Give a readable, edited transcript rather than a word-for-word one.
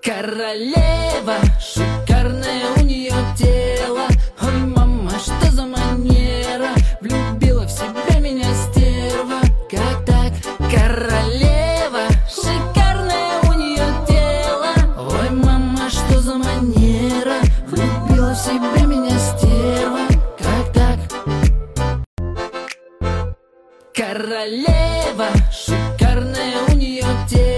Королева, шикарное у нее тело. Ой, мама, что за манера? Влюбила в себя меня стерва. Как так? Королева, шикарное у нее тело. Ой, мама, что за манера? Влюбила в себя меня стерва. Как так? Королева, шикарное у нее тело.